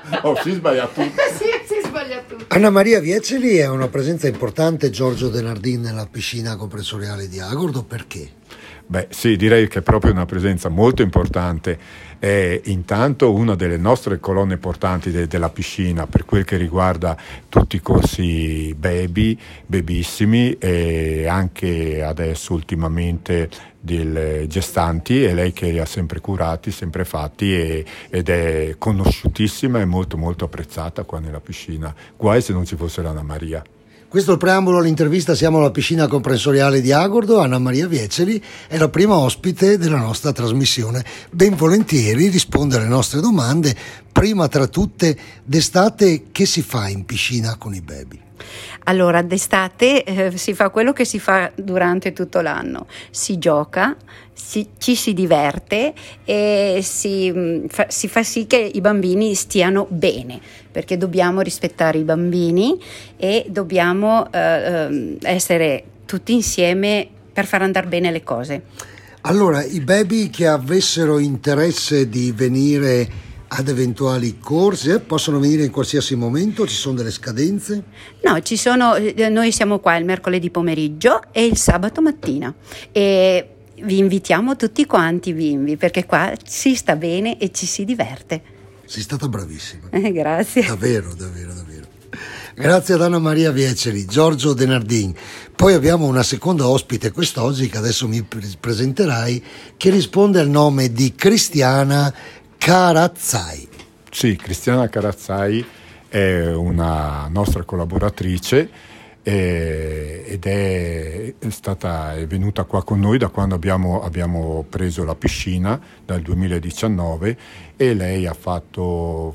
Oh, si sbaglia tutto. Sì, si sbaglia tutto. Anna Maria Vieceli è una presenza importante, Giorgio De Nardin, nella piscina comprensoriale di Agordo, perché? Beh, sì, direi che è proprio una presenza molto importante. È intanto una delle nostre colonne portanti della piscina per quel che riguarda tutti i corsi babysimi e anche adesso ultimamente delle gestanti. È lei che li ha sempre curati, sempre fatti ed è conosciutissima e molto molto apprezzata qua nella piscina. Guai se non ci fosse l'Anna Maria. Questo è il preambolo all'intervista. Siamo alla piscina comprensoriale di Agordo. Anna Maria Vieceli è la prima ospite della nostra trasmissione. Ben volentieri risponde alle nostre domande. Prima tra tutte, d'estate che si fa in piscina con i baby? Allora, d'estate si fa quello che si fa durante tutto l'anno, si gioca, ci si diverte e si fa sì che i bambini stiano bene, perché dobbiamo rispettare i bambini e dobbiamo essere tutti insieme per far andare bene le cose. Allora, i baby che avessero interesse di venire ad eventuali corsi possono venire in qualsiasi momento? Ci sono delle scadenze? No, noi siamo qua il mercoledì pomeriggio e il sabato mattina e vi invitiamo tutti quanti bimbi, perché qua si sta bene e ci si diverte. Sei stata bravissima. Grazie. Davvero. Grazie ad Anna Maria Vieceli, Giorgio De Nardin. Poi abbiamo una seconda ospite quest'oggi che adesso mi presenterai, che risponde al nome di Cristiana Carazzai. Sì, Cristiana Carazzai è una nostra collaboratrice ed è venuta qua con noi da quando abbiamo preso la piscina dal 2019 e lei ha fatto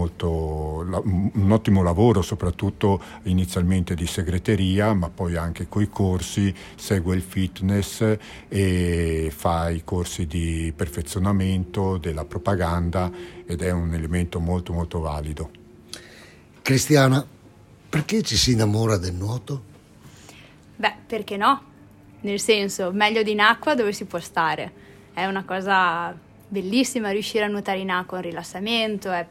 un ottimo lavoro, soprattutto inizialmente di segreteria, ma poi anche coi corsi, segue il fitness e fa i corsi di perfezionamento della propaganda ed è un elemento molto molto valido. Cristiana, perché ci si innamora del nuoto? Beh, perché no? Nel senso, meglio di in acqua dove si può stare. È una cosa bellissima riuscire a nuotare in acqua, un rilassamento, è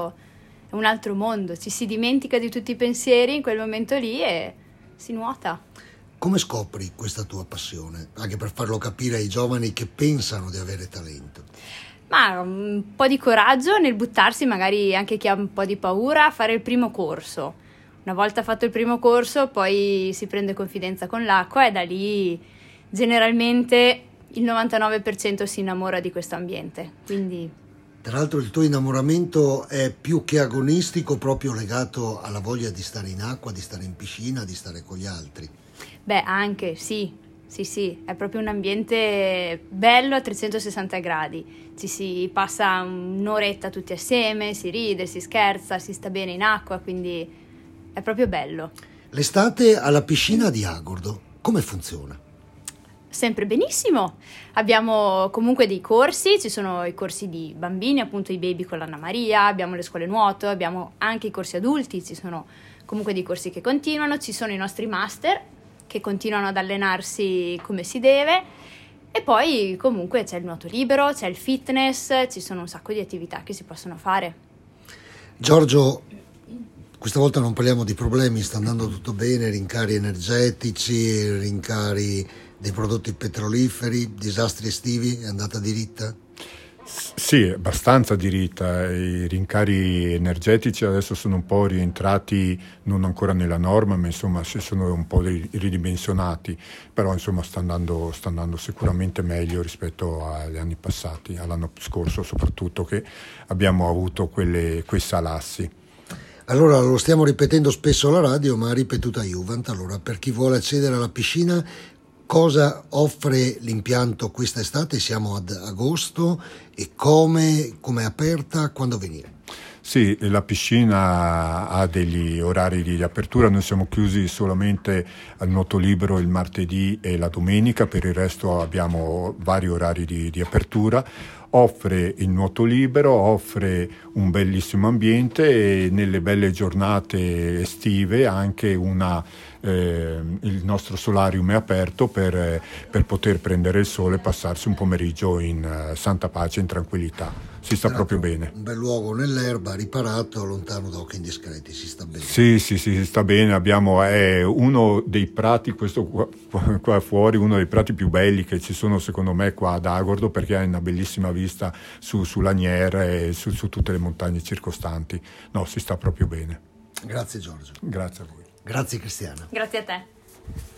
un altro mondo. Ci si dimentica di tutti i pensieri in quel momento lì e si nuota. Come scopri questa tua passione? Anche per farlo capire ai giovani che pensano di avere talento. Ma un po' di coraggio nel buttarsi, magari anche chi ha un po' di paura, a fare il primo corso. Una volta fatto il primo corso, poi si prende confidenza con l'acqua e da lì generalmente il 99% si innamora di questo ambiente. Quindi... Tra l'altro il tuo innamoramento è più che agonistico, proprio legato alla voglia di stare in acqua, di stare in piscina, di stare con gli altri. Beh, anche, sì, è proprio un ambiente bello a 360 gradi. Ci si passa un'oretta tutti assieme, si ride, si scherza, si sta bene in acqua, quindi... è proprio bello. L'estate alla piscina di Agordo, come funziona? Sempre benissimo. Abbiamo comunque dei corsi, ci sono i corsi di bambini, appunto i baby con l'Anna Maria, abbiamo le scuole nuoto, abbiamo anche i corsi adulti, ci sono comunque dei corsi che continuano, ci sono i nostri master che continuano ad allenarsi come si deve e poi comunque c'è il nuoto libero, c'è il fitness, ci sono un sacco di attività che si possono fare. Giorgio, questa volta non parliamo di problemi, sta andando tutto bene, rincari energetici, rincari dei prodotti petroliferi, disastri estivi, è andata diritta? Sì, abbastanza diritta. I rincari energetici adesso sono un po' rientrati, non ancora nella norma, ma insomma si sono un po' ridimensionati, però insomma sta andando sicuramente meglio rispetto agli anni passati, all'anno scorso soprattutto, che abbiamo avuto quei salassi. Allora, lo stiamo ripetendo spesso alla radio, ma ripetuta Juvent. Allora, per chi vuole accedere alla piscina, cosa offre l'impianto quest'estate? Siamo ad agosto e come è aperta, quando venire? Sì, la piscina ha degli orari di apertura, noi siamo chiusi solamente al nuoto libero il martedì e la domenica, per il resto abbiamo vari orari di apertura. Offre il nuoto libero, offre un bellissimo ambiente e nelle belle giornate estive anche il nostro solarium è aperto per poter prendere il sole e passarsi un pomeriggio in santa pace, in tranquillità. si sta proprio bene. Un bel luogo nell'erba, riparato, lontano da occhi indiscreti, si sta bene. Sì, si sta bene. Abbiamo uno dei prati, questo qua fuori, uno dei prati più belli che ci sono secondo me qua ad Agordo, perché hai una bellissima vista su Laniere e su tutte le montagne circostanti. No, si sta proprio bene. Grazie Giorgio. Grazie a voi. Grazie Cristiana. Grazie a te.